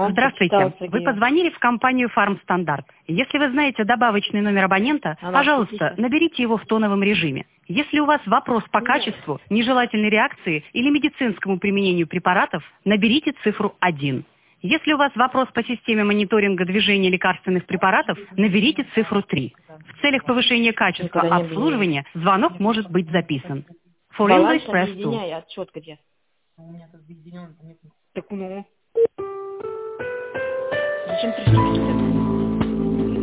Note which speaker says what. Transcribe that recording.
Speaker 1: Здравствуйте. Вы позвонили в компанию «Фармстандарт». Если вы знаете добавочный номер абонента, пожалуйста, наберите его в тоновом режиме. Если у вас вопрос по качеству, нежелательной реакции или медицинскому применению препаратов, наберите цифру 1. Если у вас вопрос по системе мониторинга движения лекарственных препаратов, наберите цифру 3. В целях повышения качества обслуживания звонок может быть записан. For English, press 2.
Speaker 2: Отчет где? Так ну. Зачем 350?